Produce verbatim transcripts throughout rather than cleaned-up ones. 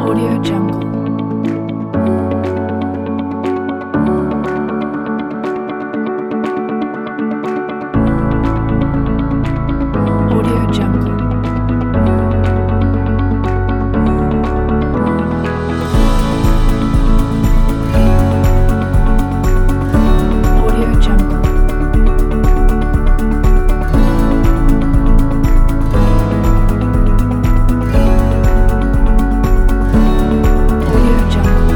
Audio Jungle. Audio Jungle. Audio Jungle. Audio Jungle.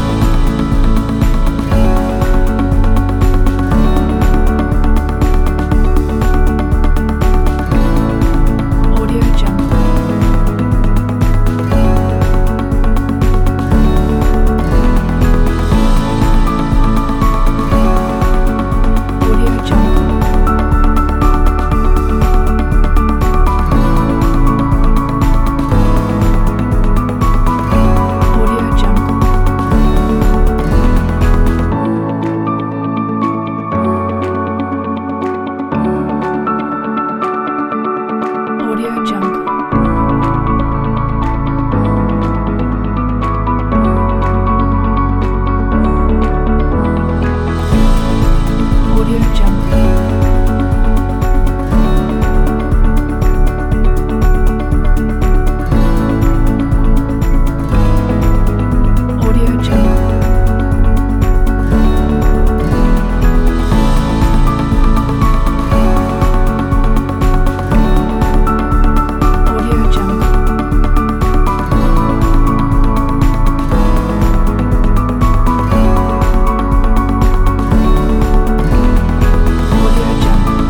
Audio Jungle. Audio Jungle. Audio Jungle. Audio Jungle. Audio Jungle. Audio Jungle. Audio Jungle. Audio Jungle.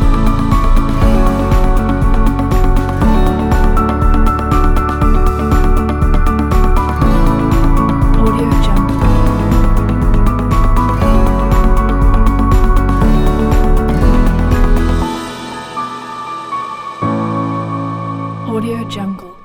Audio Jungle. Audio Jungle.